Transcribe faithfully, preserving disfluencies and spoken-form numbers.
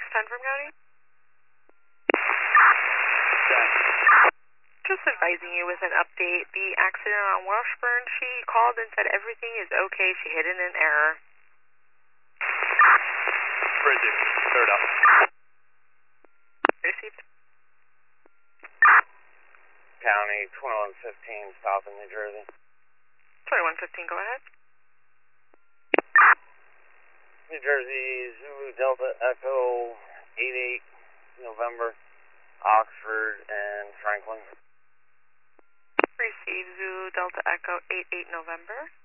ten from County? Just advising you with an update. The accident on Washburn, she called and said everything is okay. She hit in an error. Bridget, third up. Received. County, twenty-one fifteen, south of New Jersey. twenty-one fifteen, go ahead. New Jersey, Zulu Delta Echo, eight eight, November, Oxford and Franklin. Received, Zulu Delta Echo, eight eight November.